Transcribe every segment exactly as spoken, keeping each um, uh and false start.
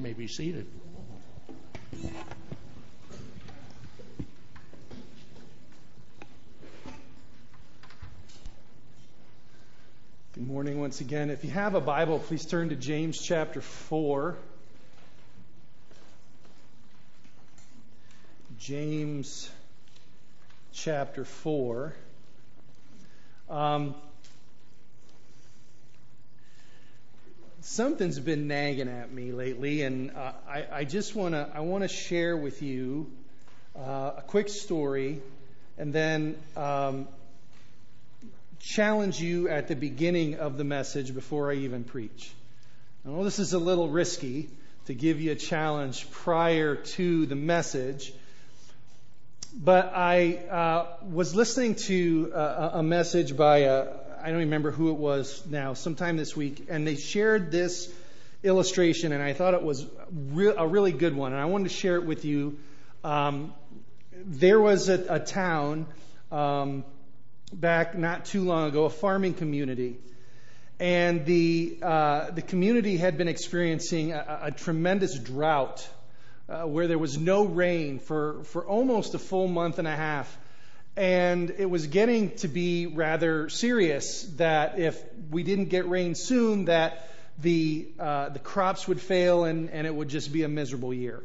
may be seated. Good morning once again. If you have a Bible, please turn to James chapter four. James chapter four. Um, something's been nagging at me lately, and uh, I, I just want to I want to share with you uh, a quick story, and then um, challenge you at the beginning of the message before I even preach. I know this is a little risky to give you a challenge prior to the message, but I uh, was listening to a, a message by a, I don't remember who it was now, sometime this week, and they shared this illustration, and I thought it was re- a really good one, and I wanted to share it with you. Um, there was a, a town um, back not too long ago, a farming community, and the uh, the community had been experiencing a, a tremendous drought uh, where there was no rain for, for almost a full month and a half. And it was getting to be rather serious that if we didn't get rain soon, that the uh, the crops would fail and, and it would just be a miserable year.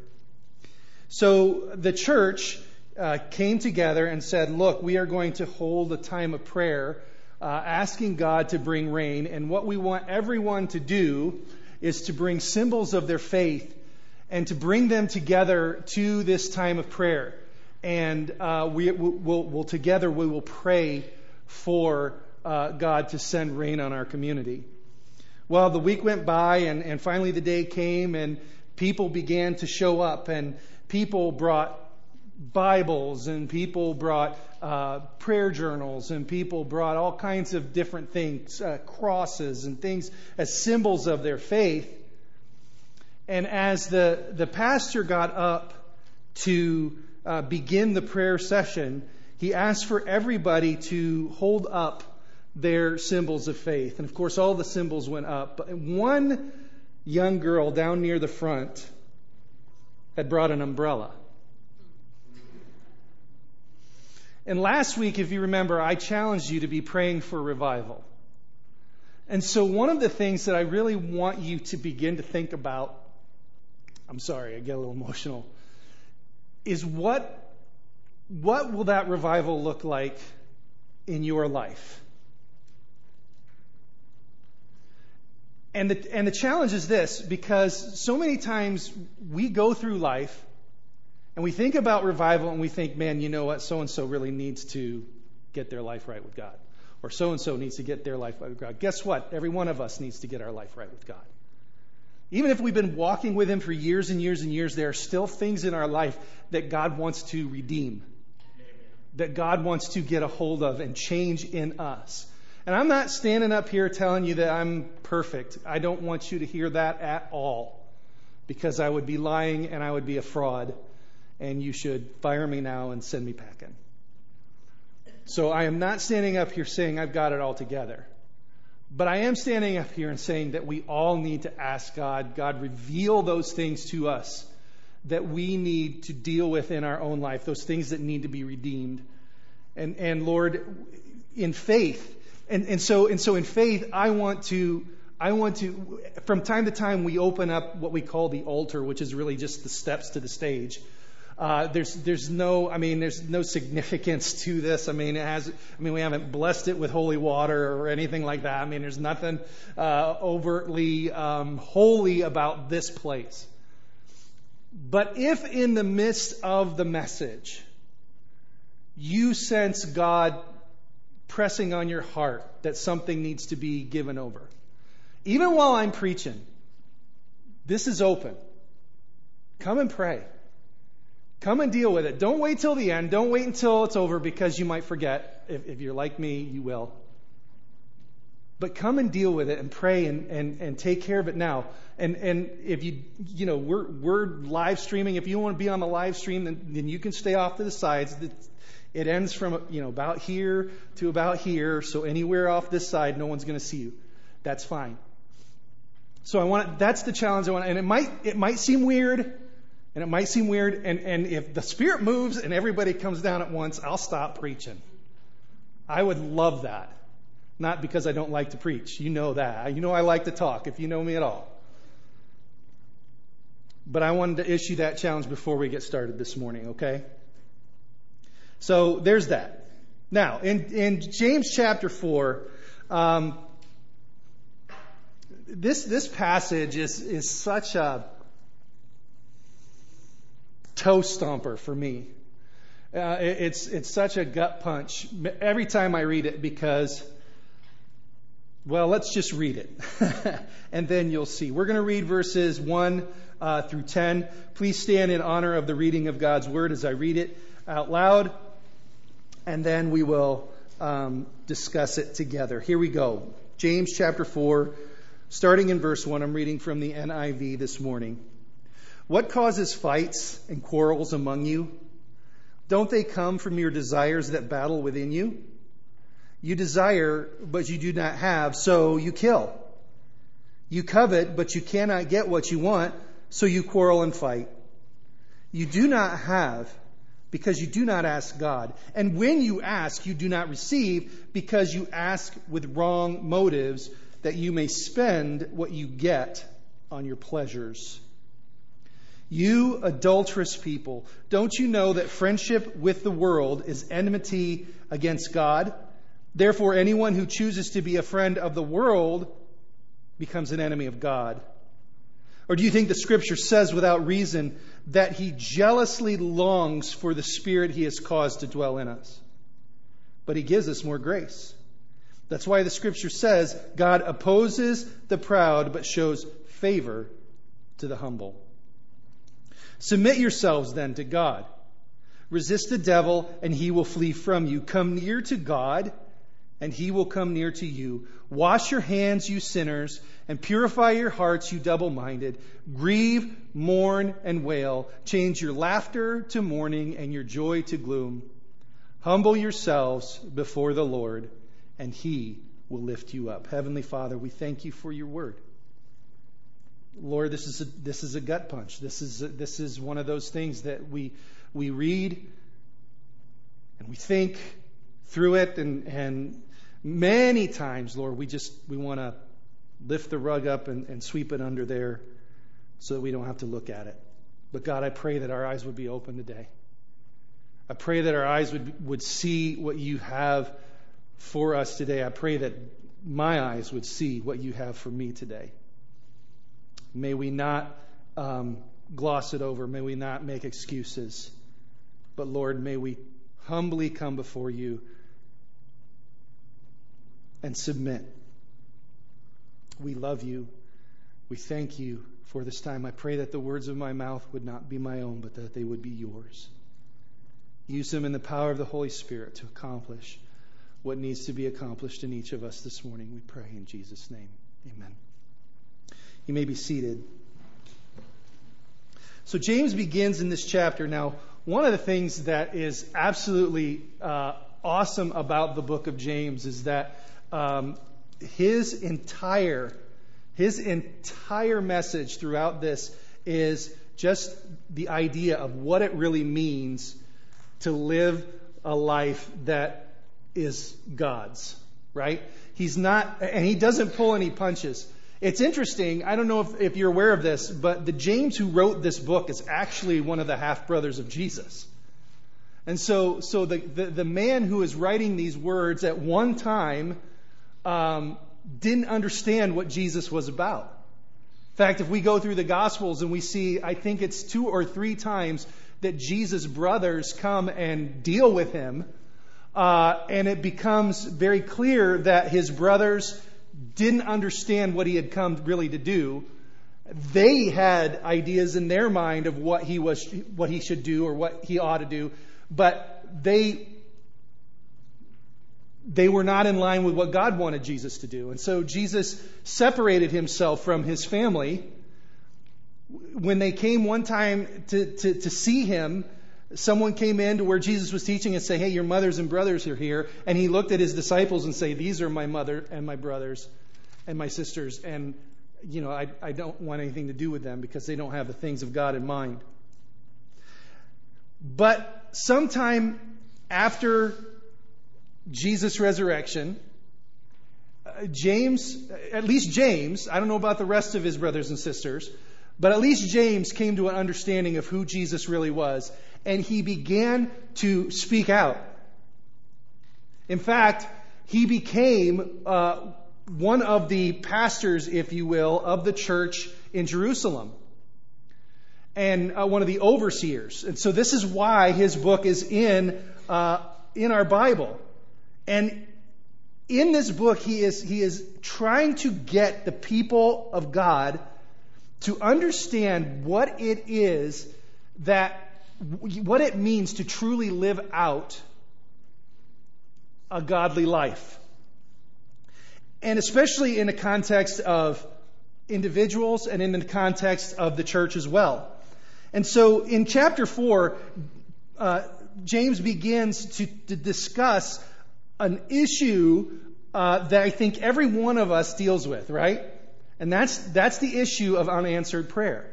So the church uh, came together and said, look, we are going to hold a time of prayer, uh, asking God to bring rain. And what we want everyone to do is to bring symbols of their faith and to bring them together to this time of prayer. And uh, we will we'll, together we will pray for uh, God to send rain on our community. Well, the week went by, and, and finally the day came, and people began to show up, and people brought Bibles, and people brought uh, prayer journals, and people brought all kinds of different things, uh, crosses and things as symbols of their faith. And as the, the pastor got up to Uh, begin the prayer session, he asked for everybody to hold up their symbols of faith. And of course, all the symbols went up. But one young girl down near the front had brought an umbrella. And last week, if you remember, I challenged you to be praying for revival. And so one of the things that I really want you to begin to think about, I'm sorry, I get a little emotional, is what what will that revival look like in your life? And the, and the challenge is this, because so many times we go through life and we think about revival and we think, man, you know what, so-and-so really needs to get their life right with God. Or so-and-so needs to get their life right with God. Guess what? Every one of us needs to get our life right with God. Even if we've been walking with Him for years and years and years, there are still things in our life that God wants to redeem, that God wants to get a hold of and change in us. And I'm not standing up here telling you that I'm perfect. I don't want you to hear that at all, because I would be lying and I would be a fraud, and you should fire me now and send me packing. So I am not standing up here saying I've got it all together. But I am standing up here and saying that we all need to ask God, God, reveal those things to us that we need to deal with in our own life, those things that need to be redeemed. And and Lord, in faith, and, and so and so in faith, I want to I want to from time to time we open up what we call the altar, which is really just the steps to the stage. Uh, there's there's no I mean there's no significance to this. I mean it has I mean we haven't blessed it with holy water or anything like that. I mean there's nothing uh, overtly um, holy about this place. But if in the midst of the message you sense God pressing on your heart that something needs to be given over, even while I'm preaching, this is open. Come and pray. Come and deal with it. Don't wait till the end. Don't wait until it's over, because you might forget. If, if you're like me, you will. But come and deal with it and pray and, and, and take care of it now. And and if you you know we're we're live streaming. If you want to be on the live stream, then, then you can stay off to the sides. It ends from you know about here to about here. So anywhere off this side, no one's going to see you. That's fine. So I want, that's the challenge I want, and it might, it might seem weird, and it might seem weird, and, and if the Spirit moves and everybody comes down at once, I'll stop preaching. I would love that. Not because I don't like to preach. You know that. You know I like to talk, if you know me at all. But I wanted to issue that challenge before we get started this morning, okay? So there's that. Now, in, in James chapter four, um, this this passage is, is such a toe stomper for me. Uh, it, it's it's such a gut punch every time I read it because, well, let's just read it, and then you'll see. We're going to read verses one uh, through ten. Please stand in honor of the reading of God's Word as I read it out loud, and then we will um, discuss it together. Here we go. James chapter four, starting in verse one. I'm reading from the N I V this morning. What causes fights and quarrels among you? Don't they come from your desires that battle within you? You desire, but you do not have, so you kill. You covet, but you cannot get what you want, so you quarrel and fight. You do not have, because you do not ask God. And when you ask, you do not receive, because you ask with wrong motives, that you may spend what you get on your pleasures. You adulterous people, don't you know that friendship with the world is enmity against God? Therefore, anyone who chooses to be a friend of the world becomes an enemy of God. Or do you think the Scripture says without reason that He jealously longs for the Spirit He has caused to dwell in us? But He gives us more grace. That's why the Scripture says God opposes the proud but shows favor to the humble. Submit yourselves then to God. Resist the devil, and he will flee from you. Come near to God, and He will come near to you. Wash your hands, you sinners, and purify your hearts, you double-minded. Grieve, mourn, and wail. Change your laughter to mourning and your joy to gloom. Humble yourselves before the Lord, and He will lift you up. Heavenly Father, we thank You for Your word. Lord, this is a, this is a gut punch. This is a, this is one of those things that we we read and we think through it, and and many times, Lord, we just we want to lift the rug up and, and sweep it under there so that we don't have to look at it. But God, I pray that our eyes would be open today. I pray that our eyes would would see what You have for us today. I pray that my eyes would see what You have for me today. May we not um, gloss it over. May we not make excuses. But Lord, may we humbly come before You and submit. We love You. We thank You for this time. I pray that the words of my mouth would not be my own, but that they would be Yours. Use them in the power of the Holy Spirit to accomplish what needs to be accomplished in each of us this morning. We pray in Jesus' name. Amen. You may be seated. So James begins in this chapter. Now, one of the things that is absolutely uh, awesome about the book of James is that um, his entire his entire message throughout this is just the idea of what it really means to live a life that is God's, right? He's not, and he doesn't pull any punches. It's interesting, I don't know if, if you're aware of this, but the James who wrote this book is actually one of the half-brothers of Jesus. And so so the, the, the man who is writing these words at one time um, didn't understand what Jesus was about. In fact, if we go through the Gospels and we see, I think it's two or three times that Jesus' brothers come and deal with Him, uh, and it becomes very clear that His brothers didn't understand what He had come really to do. They had ideas in their mind of what he was, what he should do or what he ought to do, but they they were not in line with what God wanted Jesus to do. And so Jesus separated Himself from His family. When they came one time to, to, to see Him, someone came in to where Jesus was teaching and say, "Hey, your mothers and brothers are here." And He looked at His disciples and say, "These are my mother and my brothers and my sisters." And you know, I, I don't want anything to do with them because they don't have the things of God in mind. But sometime after Jesus' resurrection, uh, James, at least James, I don't know about the rest of his brothers and sisters, but at least James came to an understanding of who Jesus really was, and he began to speak out. In fact, he became uh, one of the pastors, if you will, of the church in Jerusalem, and uh, one of the overseers. And so this is why his book is in uh, in our Bible. And in this book, he is he is trying to get the people of God to understand what it is that what it means to truly live out a godly life. And especially in the context of individuals and in the context of the church as well. And so in chapter four, uh, James begins to, to discuss an issue uh, that I think every one of us deals with, right? And that's that's the issue of unanswered prayer.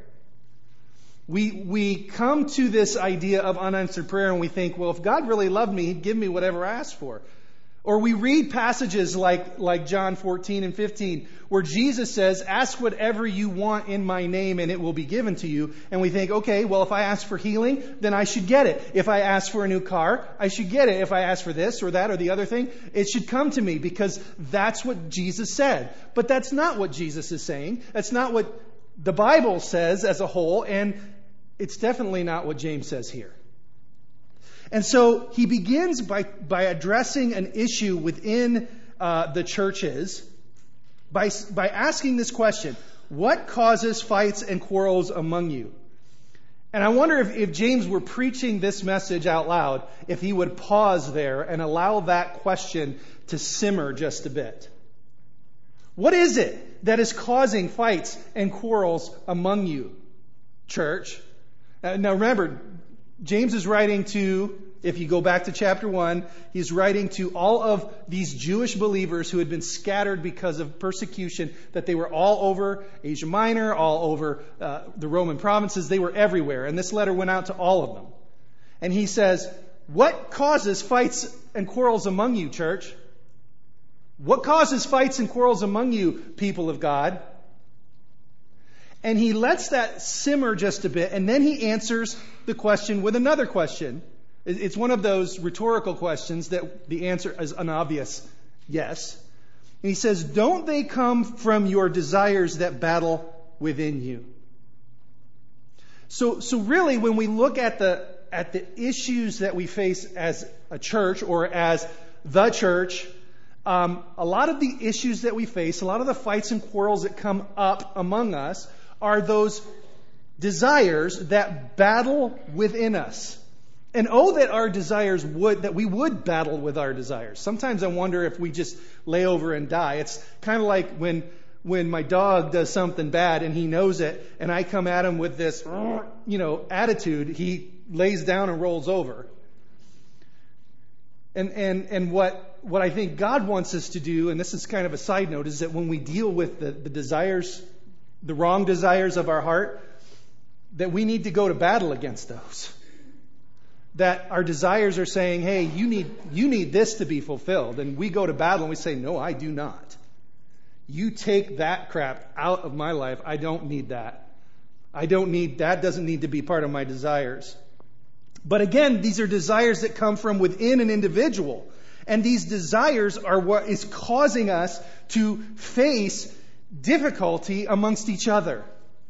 We we come to this idea of unanswered prayer and we think, well, if God really loved me, He'd give me whatever I asked for. Or we read passages like, like John fourteen and fifteen, where Jesus says, ask whatever you want in my name and it will be given to you. And we think, okay, well, if I ask for healing, then I should get it. If I ask for a new car, I should get it. If I ask for this or that or the other thing, it should come to me because that's what Jesus said. But that's not what Jesus is saying. That's not what the Bible says as a whole. And it's definitely not what James says here. And so he begins by, by addressing an issue within uh, the churches by, by asking this question: what causes fights and quarrels among you? And I wonder if, if James were preaching this message out loud, if he would pause there and allow that question to simmer just a bit. What is it that is causing fights and quarrels among you, church? Uh, now remember, James is writing to, if you go back to chapter one, he's writing to all of these Jewish believers who had been scattered because of persecution, that they were all over Asia Minor, all over uh, the Roman provinces. They were everywhere. And this letter went out to all of them. And he says, what causes fights and quarrels among you, church? What causes fights and quarrels among you, people of God? And he lets that simmer just a bit, and then he answers the question with another question. It's one of those rhetorical questions that the answer is an obvious yes. And he says, don't they come from your desires that battle within you? So, so really, when we look at the at the issues that we face as a church or as the church, um, a lot of the issues that we face, a lot of the fights and quarrels that come up among us, are those desires that battle within us. And oh, that our desires would, that we would battle with our desires. Sometimes I wonder if we just lay over and die. It's kind of like when when my dog does something bad and he knows it, and I come at him with this, you know, attitude, he lays down and rolls over. And and and what what I think God wants us to do, and this is kind of a side note, is that when we deal with the, the desires, the wrong desires of our heart, that we need to go to battle against those. That our desires are saying, hey, you need you need this to be fulfilled. And we go to battle and we say, no, I do not. You take that crap out of my life. I don't need that. I don't need, that doesn't need to be part of my desires. But again, these are desires that come from within an individual. And these desires are what is causing us to face difficulty amongst each other.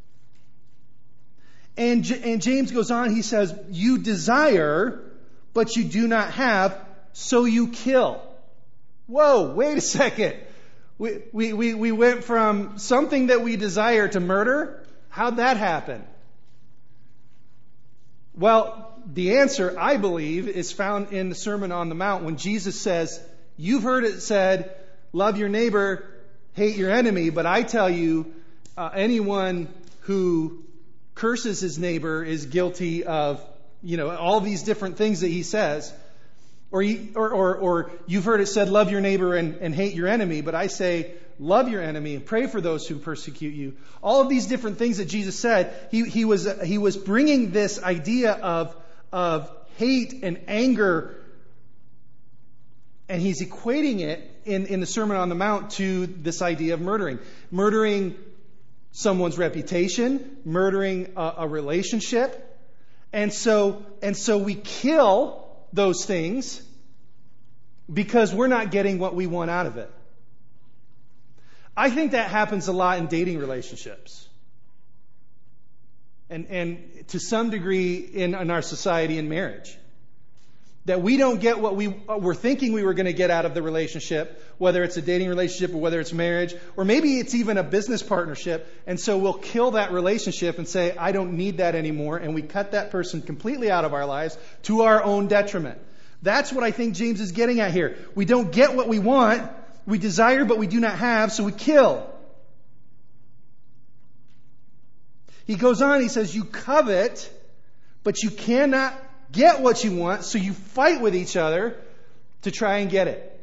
And, and James goes on, he says, you desire, but you do not have, so you kill. Whoa, wait a second. We, we, we, we went from something that we desire to murder? How'd that happen? Well, the answer, I believe, is found in the Sermon on the Mount when Jesus says, you've heard it said, love your neighbor, hate your enemy, but I tell you, uh, anyone who curses his neighbor is guilty of, you know, all these different things that he says. Or, he, or, or, or you've heard it said, love your neighbor and, and hate your enemy. But I say, love your enemy and pray for those who persecute you. All of these different things that Jesus said, he, he was, he was bringing this idea of, of hate and anger, and he's equating it in, in the Sermon on the Mount to this idea of murdering. Murdering someone's reputation, murdering a, a relationship. And so, and so we kill those things because we're not getting what we want out of it. I think that happens a lot in dating relationships. And, and to some degree in, in our society in marriage. That we don't get what we were thinking we were going to get out of the relationship, whether it's a dating relationship or whether it's marriage, or maybe it's even a business partnership. And so we'll kill that relationship and say, I don't need that anymore. And we cut that person completely out of our lives to our own detriment. That's what I think James is getting at here. We don't get what we want. We desire, but we do not have, so we kill. He goes on, he says, you covet, but you cannot get what you want, so you fight with each other to try and get it.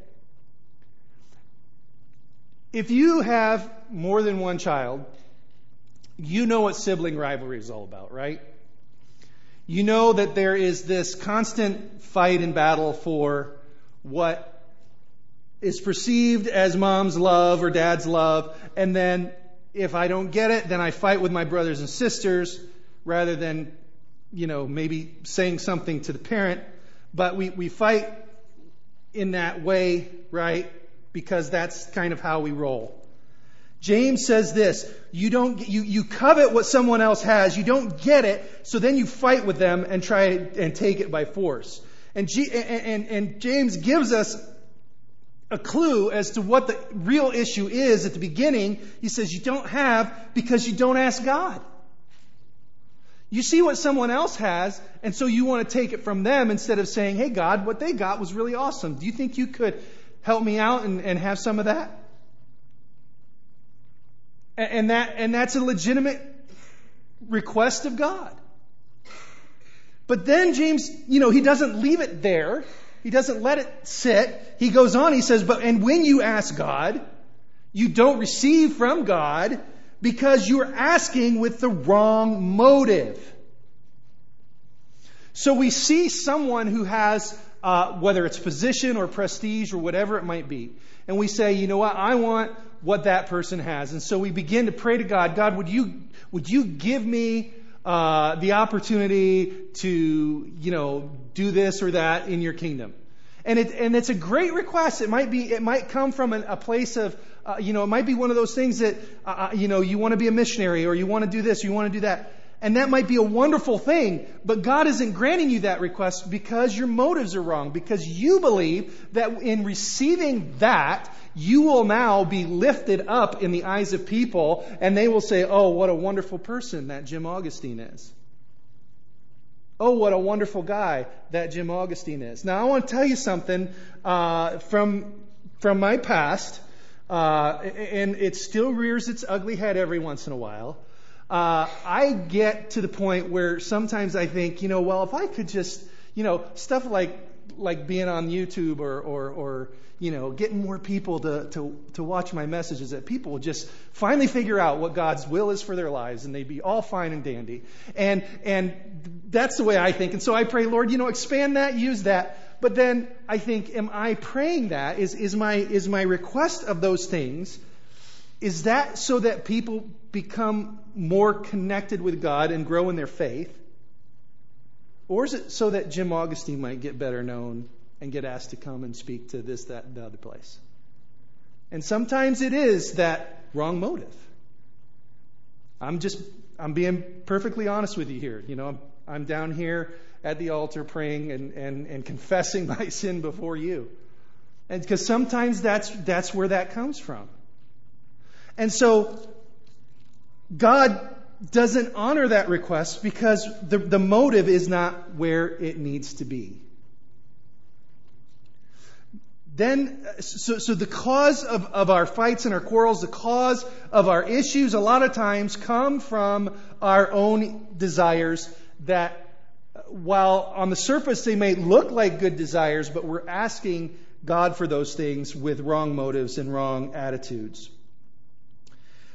If you have more than one child, you know what sibling rivalry is all about, right? You know that there is this constant fight and battle for what is perceived as mom's love or dad's love, and then if I don't get it, then I fight with my brothers and sisters rather than, you know, maybe saying something to the parent. But we, we fight in that way, right? Because that's kind of how we roll. James says this, you don't, you, you covet what someone else has, you don't get it, so then you fight with them and try and take it by force. And, G, and, and, and James gives us a clue as to what the real issue is at the beginning. He says you don't have because you don't ask God. You see what someone else has, and so you want to take it from them instead of saying, hey God, what they got was really awesome. Do you think you could help me out and, and have some of that? And, and that and that's a legitimate request of God. But then James, you know, he doesn't leave it there. He doesn't let it sit. He goes on, he says, but and when you ask God, you don't receive from God because you're asking with the wrong motive. So we see someone who has, uh, whether it's position or prestige or whatever it might be, and we say, you know what, I want what that person has. And so we begin to pray to God, God, would you, would you give me Uh, the opportunity to, you know, do this or that in your kingdom. And it, and it's a great request. It might be, it might come from an, a place of, uh, you know, it might be one of those things that, uh, you know, you want to be a missionary or you want to do this, or you want to do that. And that might be a wonderful thing, but God isn't granting you that request because your motives are wrong, because you believe that in receiving that, you will now be lifted up in the eyes of people, and they will say, oh, what a wonderful person that Jim Augustine is. Oh, what a wonderful guy that Jim Augustine is. Now, I want to tell you something uh, from, from my past, uh, and it still rears its ugly head every once in a while. Uh, I get to the point where sometimes I think, you know, well, if I could just, you know, stuff like like being on YouTube or, or, or you know, getting more people to, to, to watch my messages, that people will just finally figure out what God's will is for their lives, and they'd be all fine and dandy. And and that's the way I think. And so I pray, Lord, you know, expand that, use that. But then I think, am I praying that? Is is my is my request of those things, is that so that people become more connected with God and grow in their faith? Or is it so that Jim Augustine might get better known and get asked to come and speak to this, that, and the other place? And sometimes it is that wrong motive. I'm just, I'm being perfectly honest with you here. You know, I'm, I'm down here at the altar praying and, and, and confessing my sin before you. And because sometimes that's, that's where that comes from. And so God doesn't honor that request because the, the motive is not where it needs to be. Then, so, so the cause of, of our fights and our quarrels, the cause of our issues, a lot of times come from our own desires that, while on the surface they may look like good desires, but we're asking God for those things with wrong motives and wrong attitudes.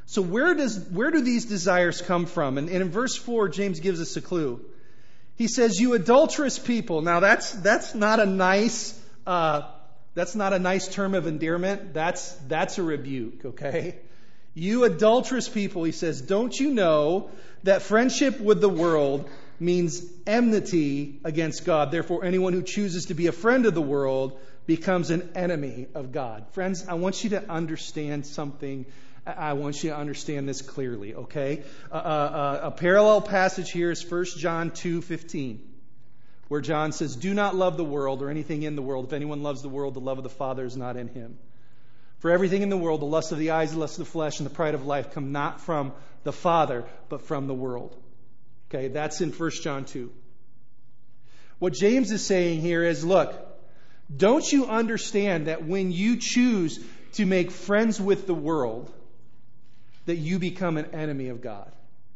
So where does where do these desires come from? And, and in verse four, James gives us a clue. He says, "You adulterous people." Now that's that's not a nice uh, that's not a nice term of endearment. That's that's a rebuke. Okay, you adulterous people. He says, "Don't you know that friendship with the world means enmity against God? Therefore, anyone who chooses to be a friend of the world becomes an enemy of God." Friends, I want you to understand something. I want you to understand this clearly, okay? Uh, uh, a parallel passage here is First John two fifteen, where John says, "Do not love the world or anything in the world. If anyone loves the world, the love of the Father is not in him. For everything in the world, the lust of the eyes, the lust of the flesh, and the pride of life come not from the Father, but from the world." Okay, that's in First John two. What James is saying here is, look, don't you understand that when you choose to make friends with the world, that you become an enemy of God?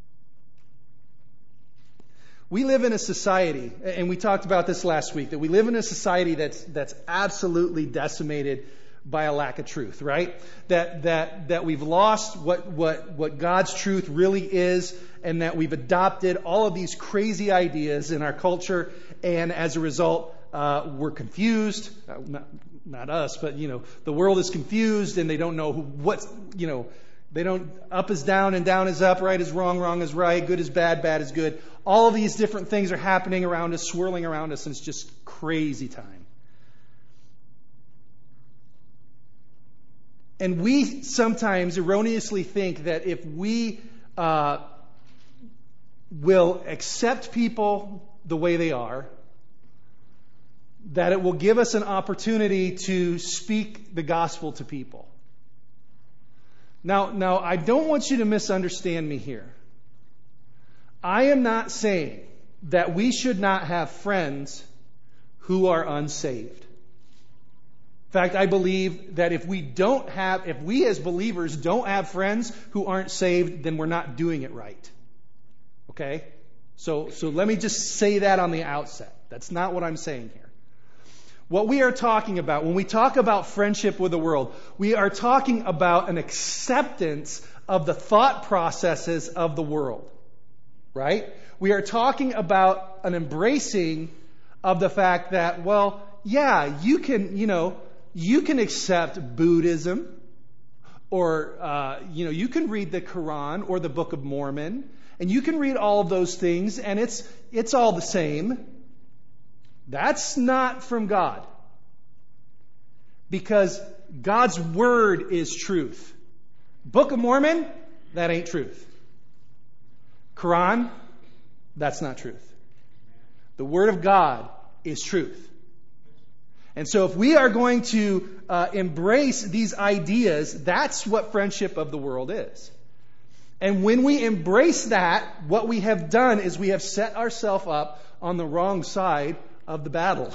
We live in a society, and we talked about this last week, that we live in a society that's that's absolutely decimated by a lack of truth, right? That that that we've lost what what what God's truth really is, and that we've adopted all of these crazy ideas in our culture, and as a result, uh, we're confused. Uh, not, not us, but you know, the world is confused, and they don't know who, what's you know. They don't, up is down and down is up, right is wrong, wrong is right, good is bad, bad is good. All of these different things are happening around us, swirling around us, and it's just crazy time. And we sometimes erroneously think that if we uh, will accept people the way they are, that it will give us an opportunity to speak the gospel to people. Now, now, I don't want you to misunderstand me here. I am not saying that we should not have friends who are unsaved. In fact, I believe that if we don't have, if we as believers don't have friends who aren't saved, then we're not doing it right. Okay? So, so let me just say that on the outset. That's not what I'm saying here. What we are talking about, when we talk about friendship with the world, we are talking about an acceptance of the thought processes of the world. Right? We are talking about an embracing of the fact that, well, yeah, you can, you know, you can accept Buddhism, or, uh, you know, you can read the Quran or the Book of Mormon, and you can read all of those things, and it's it's all the same. That's not from God. Because God's Word is truth. Book of Mormon, that ain't truth. Quran, that's not truth. The Word of God is truth. And so if we are going to uh, embrace these ideas, that's what friendship of the world is. And when we embrace that, what we have done is we have set ourselves up on the wrong side of the battle.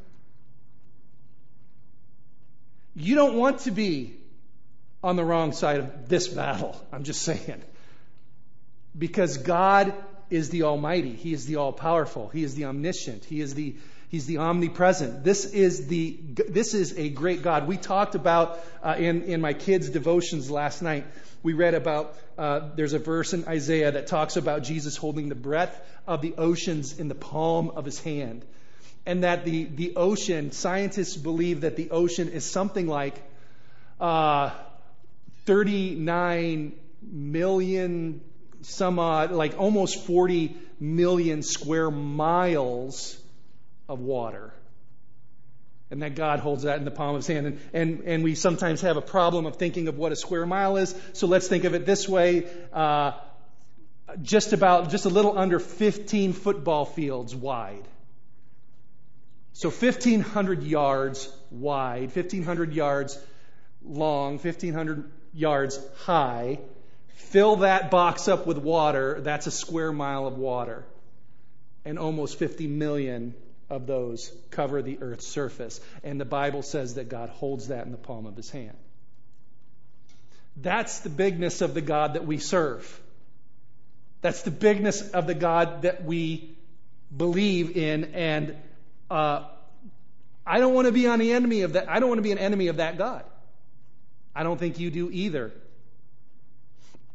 You don't want to be on the wrong side of this battle. I'm just saying. Because God is the Almighty. He is the all-powerful. He is the omniscient. He is the He's the omnipresent. This is the this is a great God. We talked about uh, in in my kids' devotions last night. We read about uh, there's a verse in Isaiah that talks about Jesus holding the breadth of the oceans in the palm of His hand. And that the, the ocean, scientists believe that the ocean is something like uh, thirty-nine million, some odd, like almost forty million square miles of water. And that God holds that in the palm of His hand. And, and, and we sometimes have a problem of thinking of what a square mile is. So let's think of it this way. Uh, just about, just a little under fifteen football fields wide. So fifteen hundred yards wide, fifteen hundred yards long, fifteen hundred yards high. Fill that box up with water. That's a square mile of water. And almost fifty million of those cover the earth's surface. And the Bible says that God holds that in the palm of His hand. That's the bigness of the God that we serve. That's the bigness of the God that we believe in. And uh, I don't want to be on the enemy of that. I don't want to be an enemy of that God. I don't think you do either.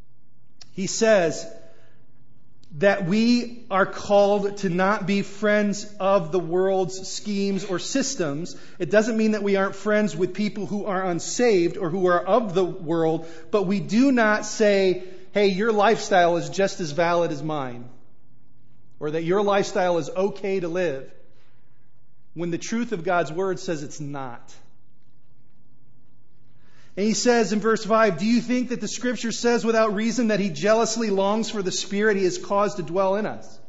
he says that we are called to not be friends of the world's schemes or systems. It doesn't mean that we aren't friends with people who are unsaved or who are of the world, but we do not say, hey, your lifestyle is just as valid as mine, or that your lifestyle is okay to live, when the truth of God's word says it's not. And he says in verse five, do you think that the scripture says without reason that he jealously longs for the Spirit he has caused to dwell in us?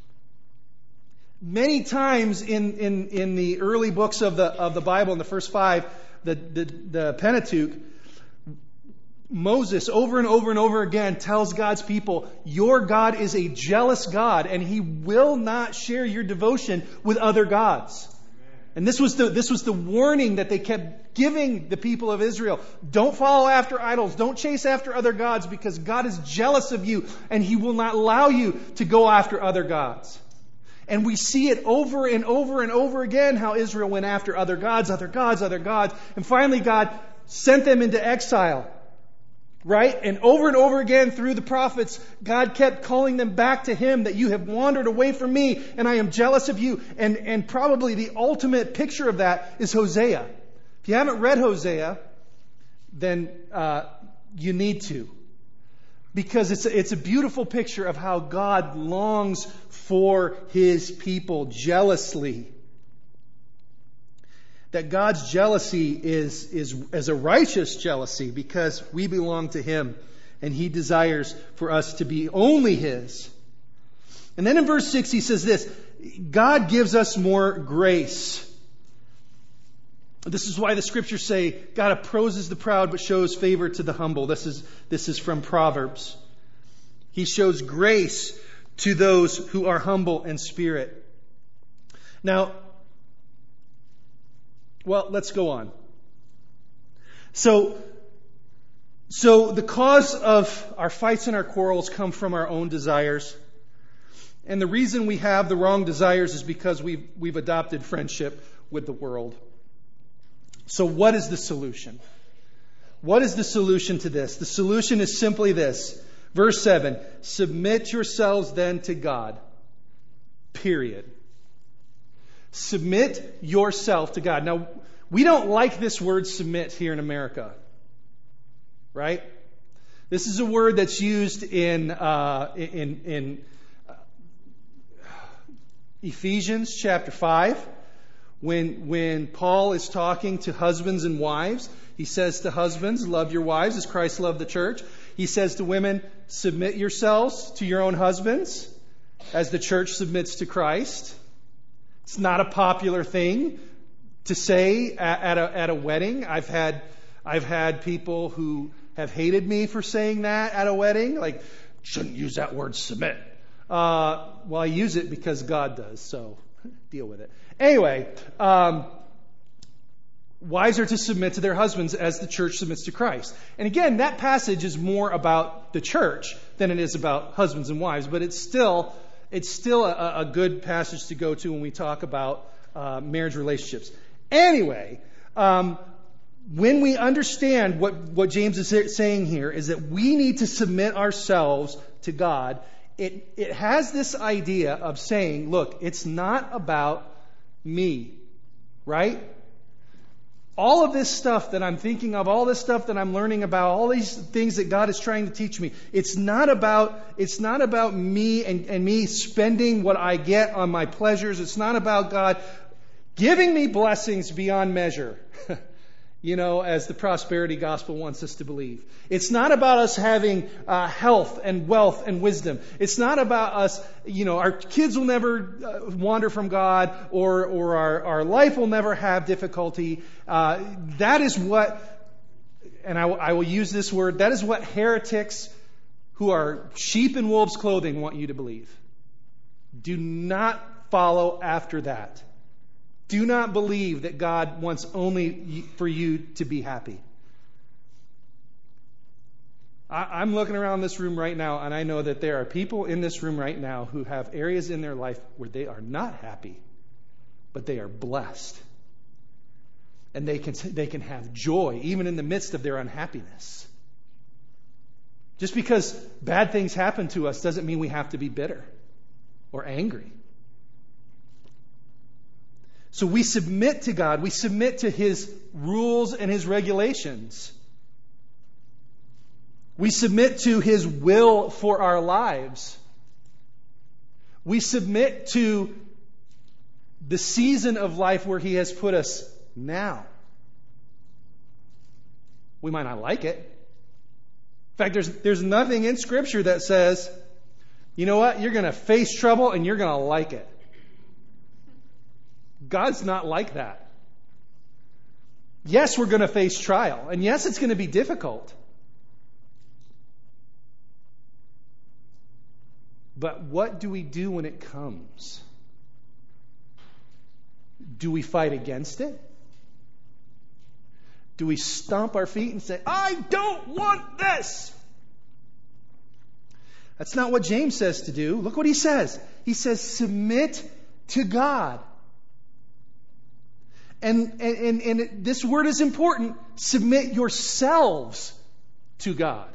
Many times in, in, in the early books of the of the Bible, in the first five, the, the, the Pentateuch, Moses over and over and over again tells God's people, your God is a jealous God and he will not share your devotion with other gods. And this was the this was the warning that they kept giving the people of Israel. Don't follow after idols. Don't chase after other gods, because God is jealous of you and he will not allow you to go after other gods. And we see it over and over and over again, how Israel went after other gods, other gods, other gods. And finally God sent them into exile. Right? And over and over again through the prophets, God kept calling them back to Him, that you have wandered away from me and I am jealous of you. And, and probably the ultimate picture of that is Hosea. If you haven't read Hosea, then uh, you need to. Because it's a, it's a beautiful picture of how God longs for His people jealously. That God's jealousy is, is, is a righteous jealousy because we belong to Him and He desires for us to be only His. And then in verse six he says this, God gives us more grace. This is why the scriptures say God opposes the proud but shows favor to the humble. This is, this is from Proverbs. He shows grace to those who are humble in spirit. Now, well, let's go on. So, so the cause of our fights and our quarrels come from our own desires. And the reason we have the wrong desires is because we've, we've adopted friendship with the world. So what is the solution? What is the solution to this? The solution is simply this. Verse seven, submit yourselves then to God. Period. Submit yourself to God. Now, we don't like this word submit here in America. Right? This is a word that's used in uh, in, in uh, Ephesians chapter five. When, when Paul is talking to husbands and wives, he says to husbands, love your wives as Christ loved the church. He says to women, submit yourselves to your own husbands as the church submits to Christ. It's not a popular thing to say at, at a at a wedding. I've had I've had people who have hated me for saying that at a wedding. Like, shouldn't use that word submit. Uh, well, I use it because God does, so deal with it. Anyway, um, wives are to submit to their husbands as the church submits to Christ. And again, that passage is more about the church than it is about husbands and wives, but it's still It's still a, a good passage to go to when we talk about uh, marriage relationships. Anyway, um, when we understand what, what James is saying here is that we need to submit ourselves to God, it, it has this idea of saying, look, it's not about me, right? All of this stuff that I'm thinking of, all this stuff that I'm learning about, all these things that God is trying to teach me, it's not about, it's not about me and, and me spending what I get on my pleasures. It's not about God giving me blessings beyond measure, you know, as the prosperity gospel wants us to believe. It's not about us having uh, health and wealth and wisdom. It's not about us, you know, our kids will never uh, wander from God, or or our, our life will never have difficulty. Uh, that is what, and I, I will use this word, that is what heretics who are sheep in wolves' clothing want you to believe. Do not follow after that. Do not believe that God wants only for you to be happy. I, I'm looking around this room right now, and I know that there are people in this room right now who have areas in their life where they are not happy, but they are blessed. And they can they can have joy even in the midst of their unhappiness. Just because bad things happen to us doesn't mean we have to be bitter or angry. So we submit to God. We submit to His rules and His regulations. We submit to His will for our lives. We submit to the season of life where He has put us now. We might not like it. In fact, there's, there's nothing in Scripture that says, you know what, you're going to face trouble and you're going to like it. God's not like that. Yes, we're going to face trial. And yes, it's going to be difficult. But what do we do when it comes? Do we fight against it? Do we stomp our feet and say, I don't want this? That's not what James says to do. Look what he says. He says, submit to God. And, and, and, and this word is important. Submit yourselves to God.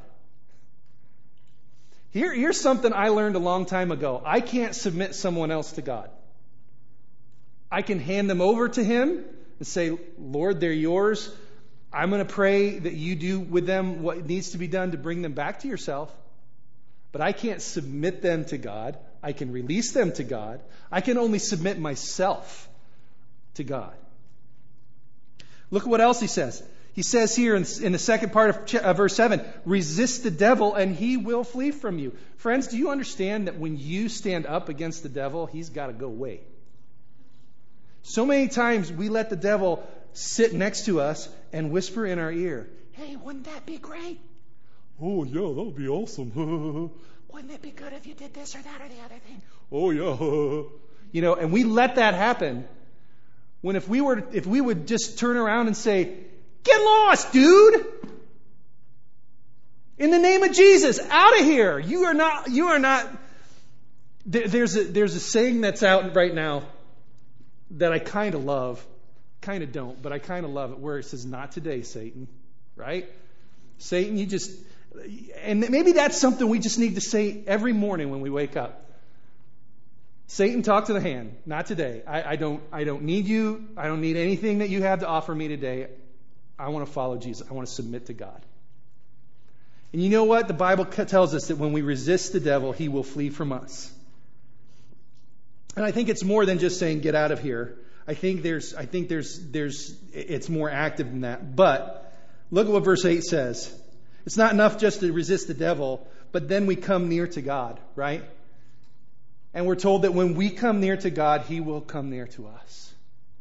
Here, here's something I learned a long time ago. I can't submit someone else to God. I can hand them over to Him and say, Lord, they're yours. I'm going to pray that you do with them what needs to be done to bring them back to yourself. But I can't submit them to God. I can release them to God. I can only submit myself to God. Look at what else he says. He says here in, in the second part of ch- uh, verse seven, resist the devil and he will flee from you. Friends, do you understand that when you stand up against the devil, he's got to go away? So many times we let the devil sit next to us and whisper in our ear, hey, wouldn't that be great? Oh, yeah, that would be awesome. Wouldn't it be good if you did this or that or the other thing? Oh, yeah. You know, and we let that happen. When if we were, if we would just turn around and say, get lost, dude! In the name of Jesus, out of here! You are not, you are not, there, there's a, there's a saying that's out right now that I kind of love. Kind of don't, but I kind of love it, where it says, not today, Satan. Right? Satan, you just, and maybe that's something we just need to say every morning when we wake up. Satan, talk to the hand. Not today. I, I don't, I don't need you. I don't need anything that you have to offer me today. I want to follow Jesus. I want to submit to God. And you know what? The Bible tells us that when we resist the devil, he will flee from us. And I think it's more than just saying, get out of here. I think there's, I think there's, there's, it's more active than that. But look at what verse eight says. It's not enough just to resist the devil, but then we come near to God, right? And we're told that when we come near to God, He will come near to us.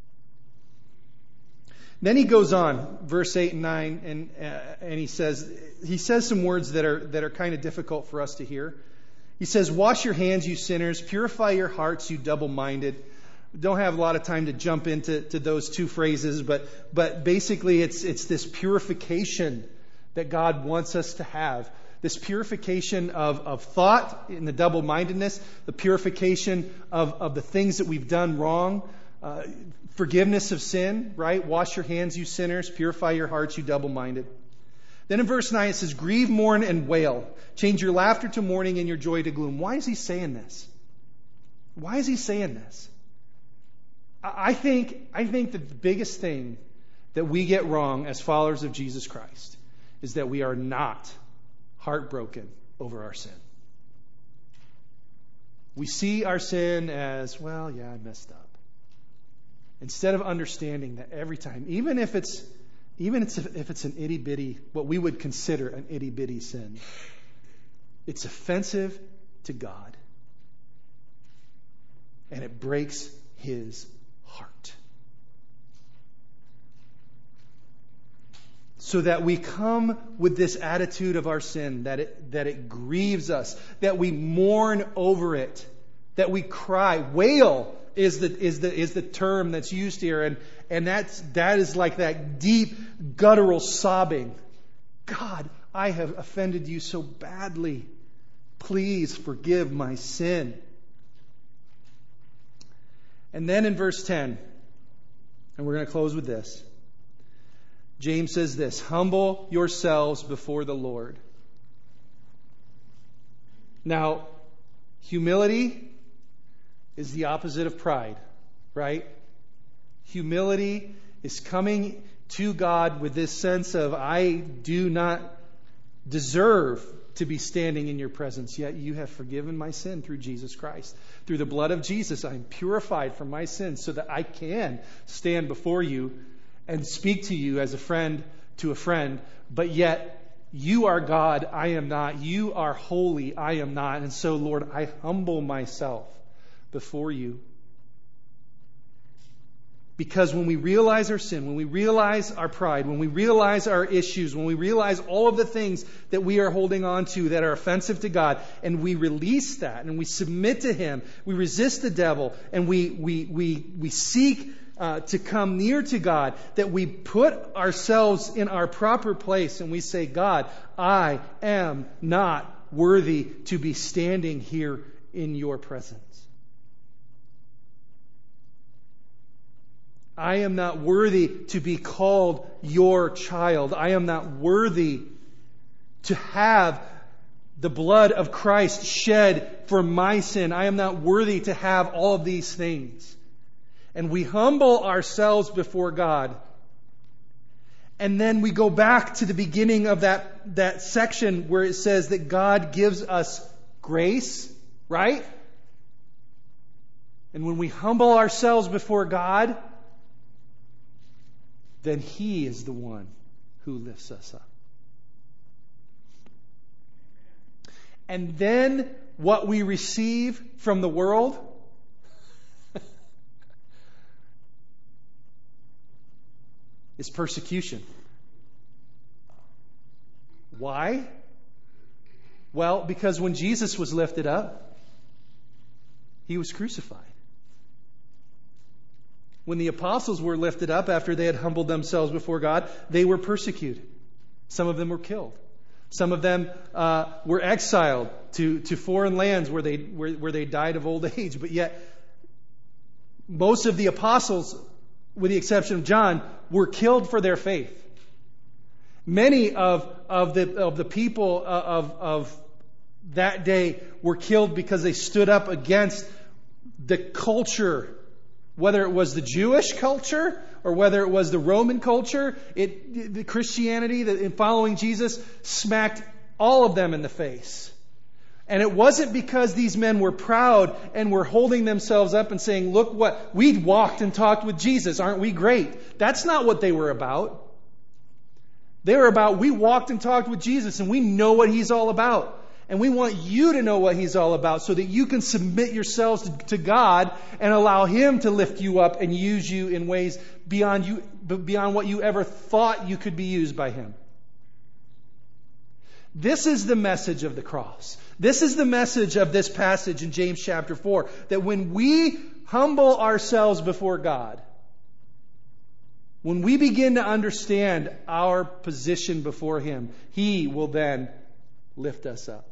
Then he goes on, verse eight and nine, and uh, and he says he says some words that are that are kind of difficult for us to hear. He says, "Wash your hands, you sinners. Purify your hearts, you double-minded." Don't have a lot of time to jump into to those two phrases, but but basically it's it's this purification that God wants us to have. This purification of, of thought in the double-mindedness, the purification of, of the things that we've done wrong, uh, forgiveness of sin, right? Wash your hands, you sinners. Purify your hearts, you double-minded. Then in verse nine it says, grieve, mourn, and wail. Change your laughter to mourning and your joy to gloom. Why is he saying this? Why is he saying this? I think, I think that the biggest thing that we get wrong as followers of Jesus Christ is that we are not heartbroken over our sin. We see our sin as, well, yeah, I messed up. Instead of understanding that every time, even if it's even if it's an itty bitty, what we would consider an itty bitty sin, it's offensive to God. And it breaks His heart. So that we come with this attitude of our sin, that it, that it grieves us, that we mourn over it, that we cry. Wail is the, is the, is the term that's used here. And, and that's, that is like that deep, guttural sobbing. God, I have offended you so badly. Please forgive my sin. And then in verse ten, and we're going to close with this. James says this, humble yourselves before the Lord, Now, humility is the opposite of pride, right? Humility is coming to God with this sense of, I do not deserve to be standing in your presence, yet you have forgiven my sin through Jesus Christ. Through the blood of Jesus, I am purified from my sins so that I can stand before you and speak to you as a friend to a friend, but yet you are God, I am not. You are holy, I am not. And so, Lord, I humble myself before you. Because when we realize our sin, when we realize our pride, when we realize our issues, when we realize all of the things that we are holding on to that are offensive to God, and we release that and we submit to Him, we resist the devil, and we we we we seek uh, to come near to God, that we put ourselves in our proper place and we say, God, I am not worthy to be standing here in your presence. I am not worthy to be called your child. I am not worthy to have the blood of Christ shed for my sin. I am not worthy to have all of these things. And we humble ourselves before God. And then we go back to the beginning of that, that section where it says that God gives us grace, right? And when we humble ourselves before God, then He is the one who lifts us up. And then what we receive from the world is persecution. Why? Well, because when Jesus was lifted up, He was crucified. When the apostles were lifted up after they had humbled themselves before God, they were persecuted. Some of them were killed. Some of them uh, were exiled to, to foreign lands where they where, where they died of old age. But yet, most of the apostles, with the exception of John, were killed for their faith. Many of of the of the people of of that day were killed because they stood up against the culture. Whether it was the Jewish culture or whether it was the Roman culture, it, the Christianity that in following Jesus smacked all of them in the face. And it wasn't because these men were proud and were holding themselves up and saying, look what, we walked and talked with Jesus, aren't we great? That's not what they were about. They were about, we walked and talked with Jesus and we know what He's all about. And we want you to know what He's all about so that you can submit yourselves to, to God and allow Him to lift you up and use you in ways beyond you, beyond what you ever thought you could be used by Him. This is the message of the cross. This is the message of this passage in James chapter four. That when we humble ourselves before God, when we begin to understand our position before Him, He will then lift us up.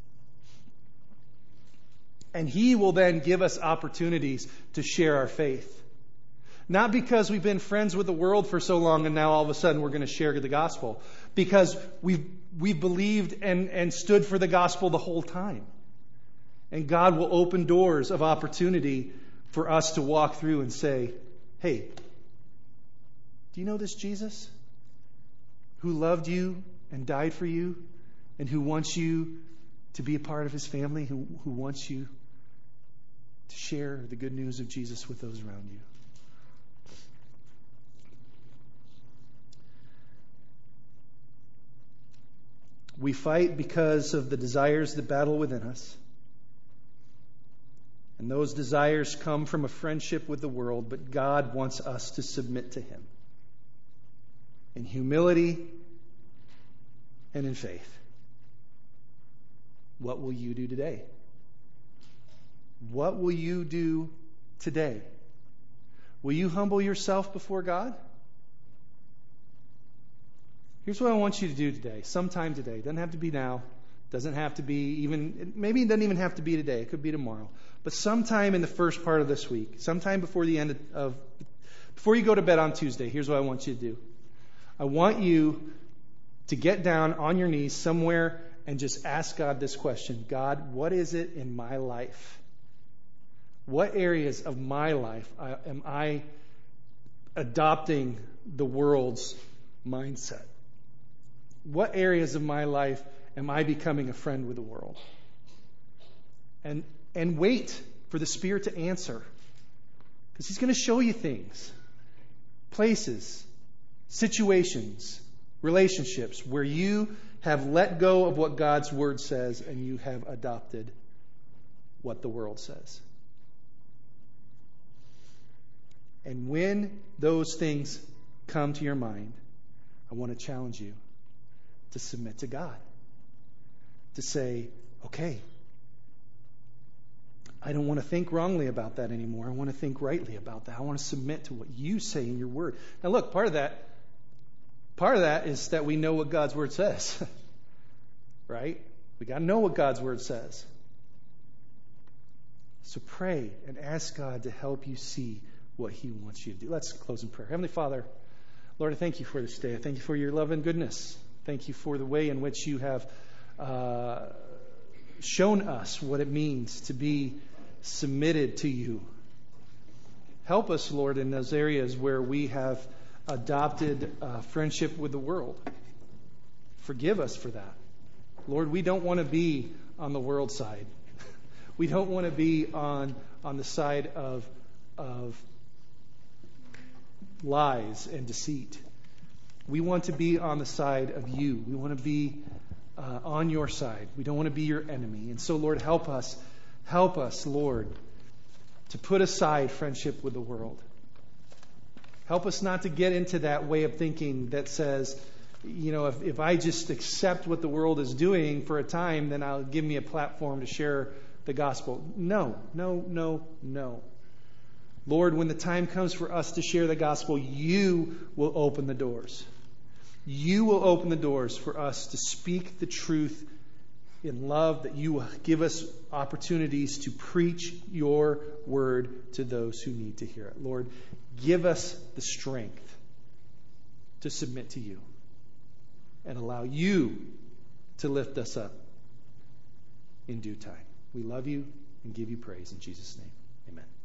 And He will then give us opportunities to share our faith. Not because we've been friends with the world for so long and now all of a sudden we're going to share the gospel. Because we've, we've believed and, and stood for the gospel the whole time. And God will open doors of opportunity for us to walk through and say, hey, do you know this Jesus? Who loved you and died for you and who wants you to be a part of His family, who, who wants you to share the good news of Jesus with those around you. We fight because of the desires that battle within us. And those desires come from a friendship with the world, but God wants us to submit to Him in humility and in faith. What will you do today? What will you do today? Will you humble yourself before God? Here's what I want you to do today, sometime today. It doesn't have to be now. Doesn't have to be even, maybe it doesn't even have to be today. It could be tomorrow. But sometime in the first part of this week, sometime before the end of, before you go to bed on Tuesday, here's what I want you to do. I want you to get down on your knees somewhere and just ask God this question. God, what is it in my life? What areas of my life am I adopting the world's mindset? What areas of my life am I becoming a friend with the world? And and wait for the Spirit to answer. Because He's going to show you things, places, situations, relationships where you have let go of what God's Word says and you have adopted what the world says. And when those things come to your mind, I want to challenge you to submit to God. To say, okay, I don't want to think wrongly about that anymore. I want to think rightly about that. I want to submit to what you say in your Word. Now look, part of that, part of that is that we know what God's Word says. Right? We got to know what God's Word says. So pray and ask God to help you see what He wants you to do. Let's close in prayer. Heavenly Father, Lord, I thank you for this day. I thank you for your love and goodness. Thank you for the way in which you have uh, shown us what it means to be submitted to you. Help us, Lord, in those areas where we have adopted uh, friendship with the world. Forgive us for that. Lord, we don't want to be on the world side. We don't want to be on, on the side of, of lies and deceit. We want to be on the side of you. We want to be uh, on your side. We don't want to be your enemy. And so, Lord, help us. Help us, Lord, to put aside friendship with the world. Help us not to get into that way of thinking that says, you know, if, if I just accept what the world is doing for a time, then I'll give me a platform to share the gospel. No, no, no, no. Lord, when the time comes for us to share the gospel, you will open the doors. You will open the doors for us to speak the truth in love, that you will give us opportunities to preach your word to those who need to hear it. Lord, give us the strength to submit to you and allow you to lift us up in due time. We love you and give you praise in Jesus' name. Amen.